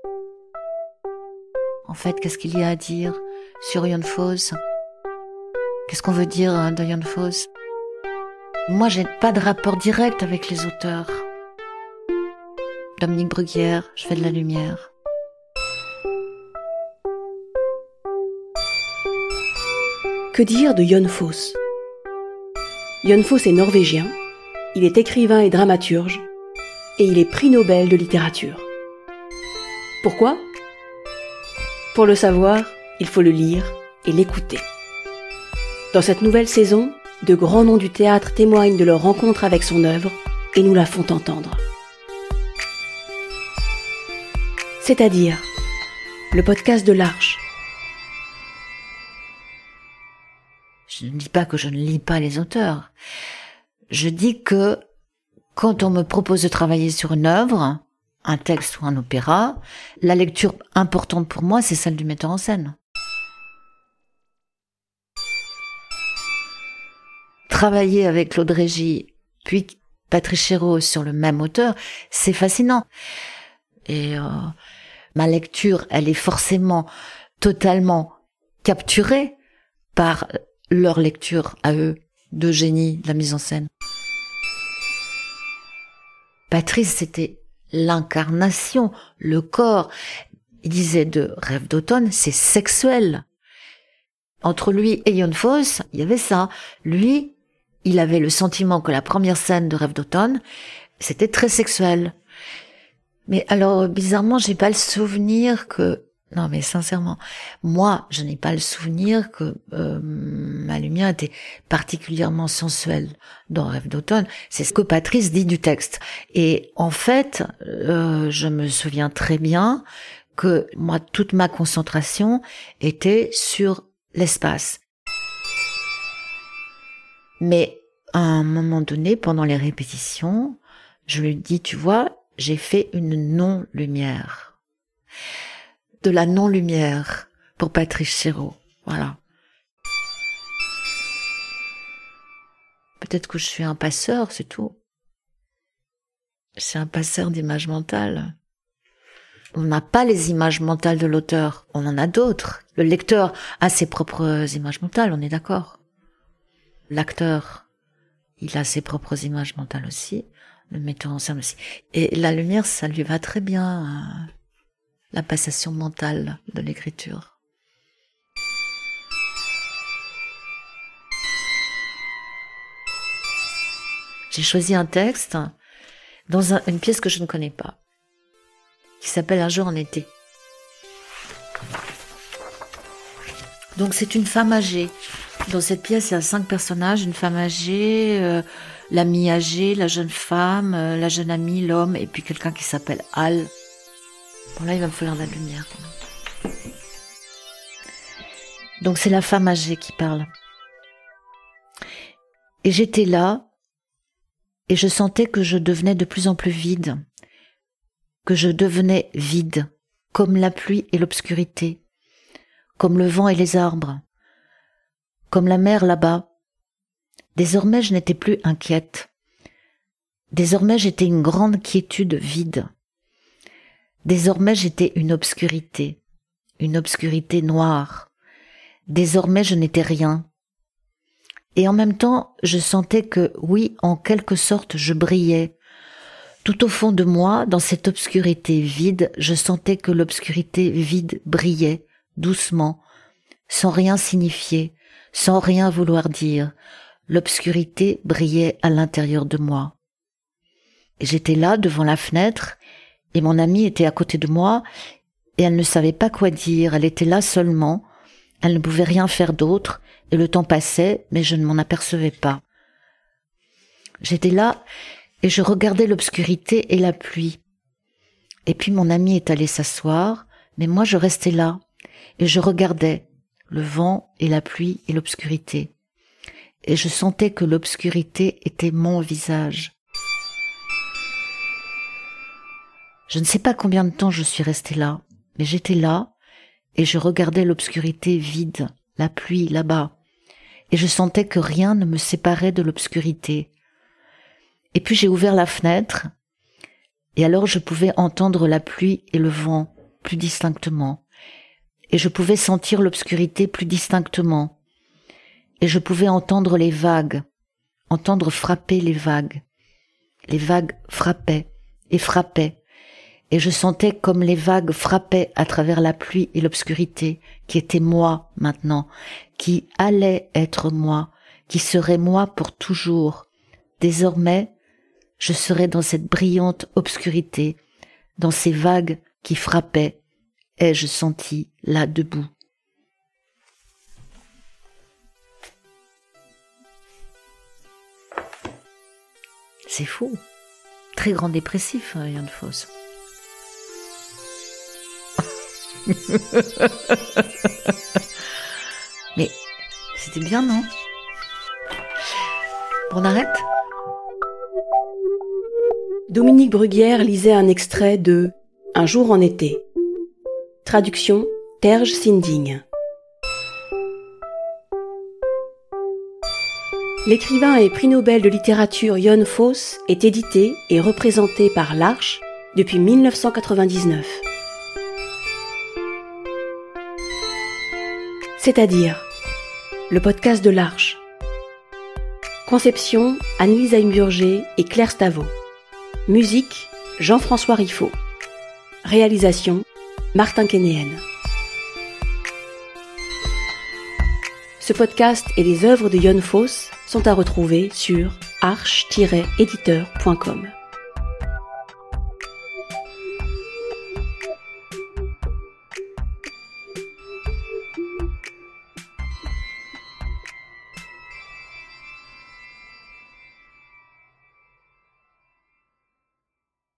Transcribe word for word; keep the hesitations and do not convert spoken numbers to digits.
En fait, qu'est-ce qu'il y a à dire sur Jan Fosse? Qu'est-ce qu'on veut dire hein, de Jan Fosse? Moi, j'ai pas de rapport direct avec les auteurs. Dominique Bruguière, je fais de la lumière. Que dire de Jan Fosse? Jan Fosse est norvégien, il est écrivain et dramaturge, et il est prix Nobel de littérature. Pourquoi? Pour le savoir, il faut le lire et l'écouter. Dans cette nouvelle saison, de grands noms du théâtre témoignent de leur rencontre avec son œuvre et nous la font entendre. C'est-à-dire, le podcast de l'Arche. Je ne dis pas que je ne lis pas les auteurs. Je dis que quand on me propose de travailler sur une œuvre, un texte ou un opéra, la lecture importante pour moi, c'est celle du metteur en scène. Travailler avec Claude Régis, puis Patrice Chéreau sur le même auteur, c'est fascinant. Et euh, ma lecture, elle est forcément totalement capturée par leur lecture à eux de génie de la mise en scène. Patrice, c'était l'incarnation, le corps. Il disait de Rêve d'automne, c'est sexuel. Entre lui et Jan Fosse, il y avait ça. Lui, il avait le sentiment que la première scène de Rêve d'automne, c'était très sexuel. Mais alors, bizarrement, j'ai pas le souvenir que... Non, mais sincèrement, moi, je n'ai pas le souvenir que euh, ma lumière était particulièrement sensuelle dans Rêve d'automne. C'est ce que Patrice dit du texte. Et en fait, euh, je me souviens très bien que moi, toute ma concentration était sur l'espace. Mais à un moment donné, pendant les répétitions, je lui dis, tu vois, j'ai fait une non-lumière. De la non-lumière pour Patrice Chéreau. Voilà. Peut-être que je suis un passeur, c'est tout. C'est un passeur d'images mentales. On n'a pas les images mentales de l'auteur, on en a d'autres. Le lecteur a ses propres images mentales, on est d'accord. L'acteur, il a ses propres images mentales aussi, le metteur en scène aussi. Et la lumière, ça lui va très bien, hein. La passation mentale de l'écriture. J'ai choisi un texte dans un, une pièce que je ne connais pas, qui s'appelle Un jour en été. Donc c'est une femme âgée. Dans cette pièce, il y a cinq personnages, une femme âgée, euh, l'amie âgée, la jeune femme, euh, la jeune amie, l'homme, et puis quelqu'un qui s'appelle Al. Bon là, il va me falloir de la lumière. Donc c'est la femme âgée qui parle. Et j'étais là, et je sentais que je devenais de plus en plus vide, que je devenais vide, comme la pluie et l'obscurité, comme le vent et les arbres, comme la mer là-bas. Désormais, je n'étais plus inquiète. Désormais, j'étais une grande quiétude vide. Désormais, j'étais une obscurité, une obscurité noire. Désormais, je n'étais rien. Et en même temps, je sentais que, oui, en quelque sorte, je brillais. Tout au fond de moi, dans cette obscurité vide, je sentais que l'obscurité vide brillait, doucement, sans rien signifier, sans rien vouloir dire. L'obscurité brillait à l'intérieur de moi. Et j'étais là, devant la fenêtre, et mon amie était à côté de moi, et elle ne savait pas quoi dire, elle était là seulement, elle ne pouvait rien faire d'autre, et le temps passait, mais je ne m'en apercevais pas. J'étais là, et je regardais l'obscurité et la pluie. Et puis mon amie est allée s'asseoir, mais moi je restais là, et je regardais le vent et la pluie et l'obscurité. Et je sentais que l'obscurité était mon visage. Je ne sais pas combien de temps je suis restée là, mais j'étais là, et je regardais l'obscurité vide, la pluie là-bas, et je sentais que rien ne me séparait de l'obscurité. Et puis j'ai ouvert la fenêtre, et alors je pouvais entendre la pluie et le vent plus distinctement. Et je pouvais sentir l'obscurité plus distinctement. Et je pouvais entendre les vagues, entendre frapper les vagues. Les vagues frappaient et frappaient. Et je sentais comme les vagues frappaient à travers la pluie et l'obscurité, qui était moi maintenant, qui allait être moi, qui serait moi pour toujours. Désormais, je serais dans cette brillante obscurité, dans ces vagues qui frappaient, ai-je senti là debout. C'est fou. Très grand dépressif, Jan Fosse. Mais c'était bien, non? On arrête? Dominique Bruguière lisait un extrait de « Un jour en été ». Traduction Terje Sinding. L'écrivain et prix Nobel de littérature Jan Fosse est édité et représenté par l'Arche depuis mille neuf cent quatre-vingt-dix-neuf. C'est-à-dire le podcast de l'Arche. Conception Annelise Heimburger et Claire Stavo. Musique Jean-François Riffaut. Réalisation Martin Kénéen. Ce podcast et les œuvres de Jan Fosse sont à retrouver sur arche tiret éditeur point com.